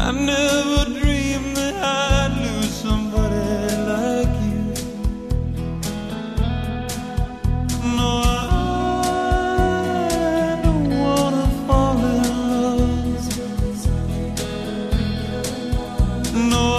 I never dreamed that I'd lose somebody like you. No, I don't wanna fall in love. No,